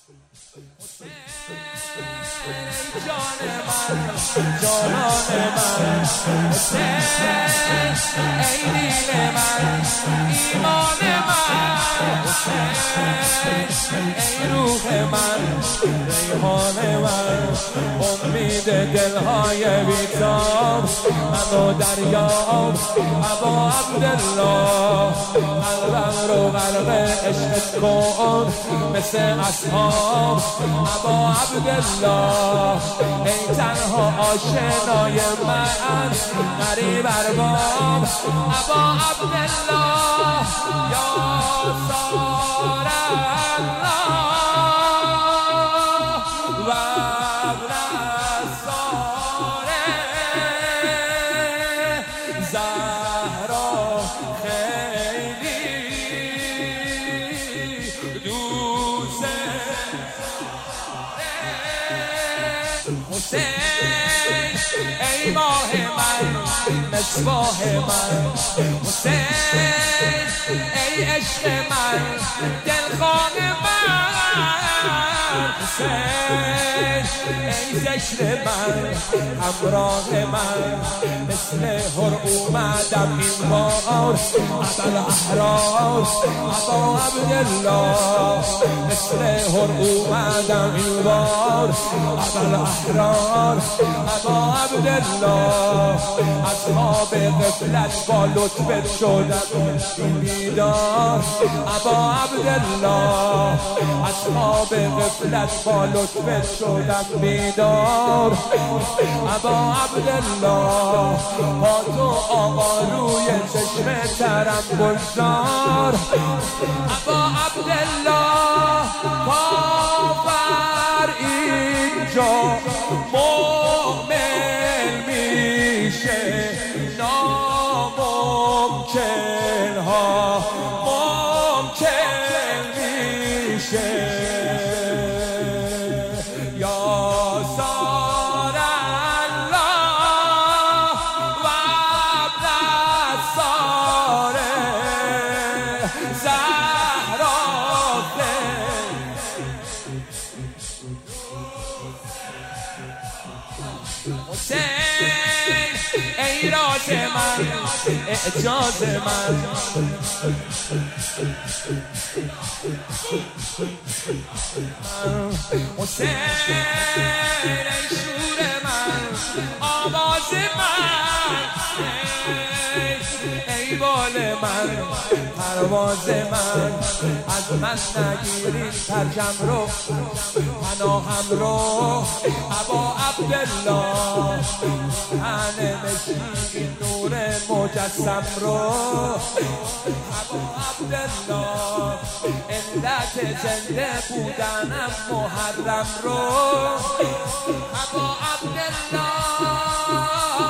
جان من جانان من حسین ای دین من ایمان من حسین ای روح من ریحان من امید دلهای بیتاب من و دریاب ابا عبدالله قلبم رو غرق عشقت کن مثل اصحاب ابا عبدالله ای تنها آشنای من غریب ارباب ابا عبدالله یا سار الله و ابن سار زهرا خیلی دوست حسین ای ماه من مصباح من حسین ای عشق من دلخواه من حسین ای ذکر من همراه من مثل هر اومدم این بار ابوالاحرار ابا عبدالله مثل هر اومدم این بار ابوالاحرار ابا عبدالله اصحاب غفلت با لطفت شدم بیدار ابا عبدالله اصحاب غفلت با لطفت شدم بیدار ابا عبدالله با تو آقا روی چشم ترم گذار ابا عبدالله کافر اینجا مؤمن میشه ناممکن ها ممکن میشه یا سار الله و ابن سار زهرا حسین ای راز من اعجاز من حسین ای شور من آواز من ای بال من پرواز من از من نگیرین ترجم رو پناهم رو ابا عبدالله تن نشین نور مجسم رو ابا عبدالله علت زنده بودنم محرم رو ابا عبدالله